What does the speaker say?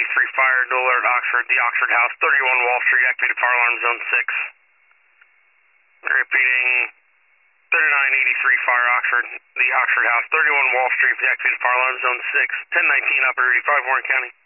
fire, dual alert Oxford, the Oxford House, 31 Wall Street, activated fire alarm zone 6. Repeating, 3983 fire Oxford, the Oxford House, 31 Wall Street, activated fire alarm zone 6. 1019 operator 85 Warren County.